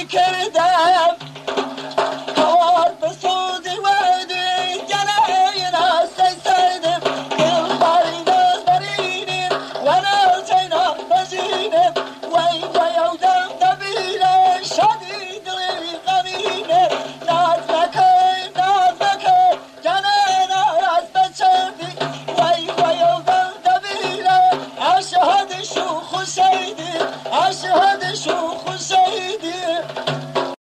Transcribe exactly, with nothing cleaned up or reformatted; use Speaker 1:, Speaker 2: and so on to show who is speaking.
Speaker 1: کردم کار به سوزی ویدی گلای راستی سیدم دل باری ناز برینیم و نازینا بزینیم وی وی او دم دبیره شدی دلی غمینه ناز نکن ناز نکن جنه ناز بچردی وی وی او دم دبیره اشهد شوخ و شیدی اشهد